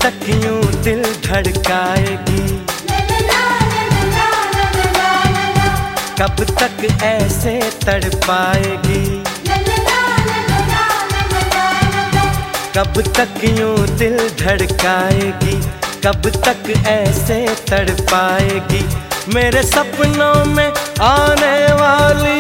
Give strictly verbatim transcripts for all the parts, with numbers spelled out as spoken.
तक यूं दिल धड़काएगी, कब तक ऐसे तड़पाएगी, कब तक यूं दिल धड़काएगी, कब तक ऐसे तड़पाएगी। मेरे सपनों में आने वाली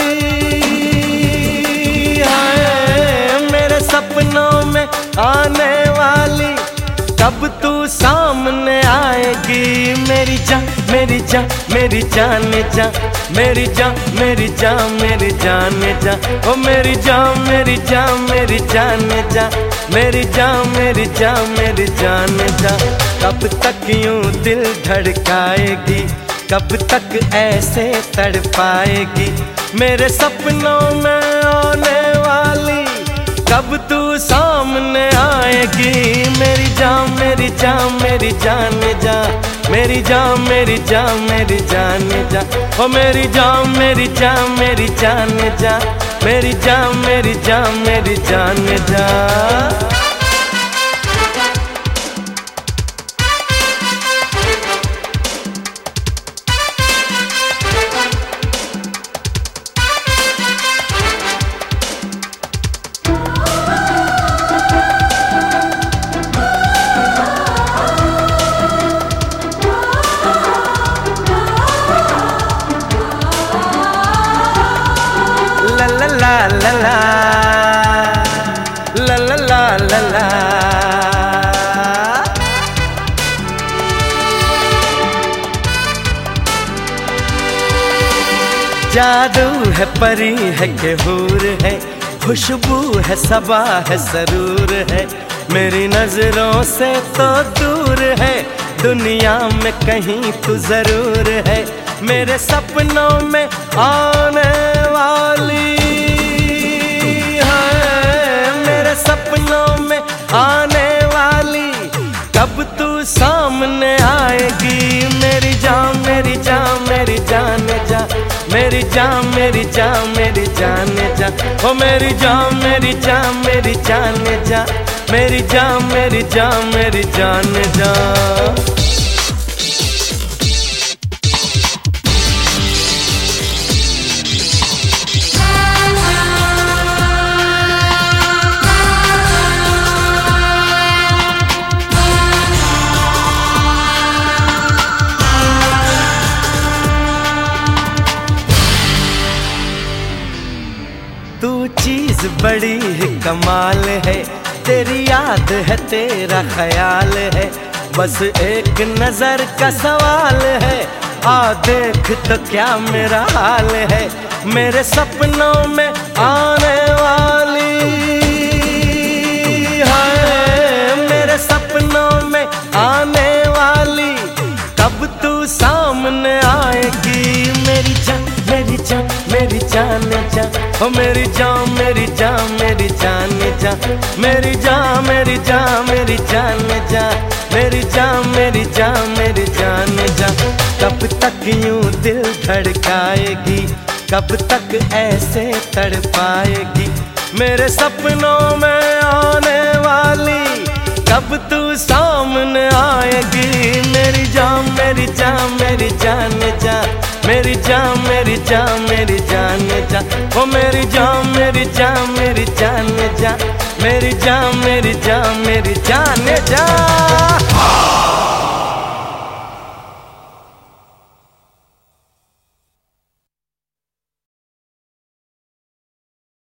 है, मेरे सपनों में आने वाली, कब तू सामने आएगी। मेरी जान मेरी जान मेरी जान जा, मेरी जान मेरी जान मेरी जान जा, ओ मेरी जान मेरी जान मेरी जान जा, मेरी जान मेरी जान मेरी जान जा। कब तक यूं दिल धड़काएगी, कब तक ऐसे तड़पाएगी। मेरे सपनों में आने वाली, कब तू सामने आएगी। मेरी जान मेरी जान मेरी जान जा, मेरी जान मेरी जान मेरी जान जा, ओ मेरी जान मेरी जान मेरी जान जा, मेरी जान मेरी जान मेरी जान जा। La la la la la la la la, जादू है परी है कि हूर है, खुशबू है सबा है सरूर है। मेरी नजरों से तो दूर है, दुनिया में कहीं तू जरूर है। मेरे सपनों में आने वाली, सपनों में आने वाली, कब तू सामने आएगी। मेरी जान मेरी जान मेरी जान जा, मेरी जान मेरी जान मेरी जान जा, ओ मेरी जान मेरी जान मेरी जान जा, मेरी जान मेरी जान मेरी जान जा। तू चीज बड़ी ही कमाल है, तेरी याद है तेरा ख्याल है, बस एक नजर का सवाल है। आ देख तो क्या मेरा हाल है। मेरे सपनों में आने वाली है, मेरे सपनों में आने वाली, कब तू सामने आएगी। मेरी जान मेरी जान मेरी जान जा, ओ मेरी जान मेरी जान मेरी जान जा, मेरी जान मेरी जान मेरी जान जा, मेरी जान मेरी जान मेरी जान जा। कब तक यूं दिल धड़काएगी, कब तक ऐसे तड़पाएगी। मेरे सपनों में आने वाली, कब तू सामने आएगी। मेरी जान मेरी जान मेरी जान जा, मेरी जान मेरी जान मेरी जान जा, ओ मेरी जान मेरी जान मेरी जान जा, मेरी जान मेरी जान मेरी जान जा।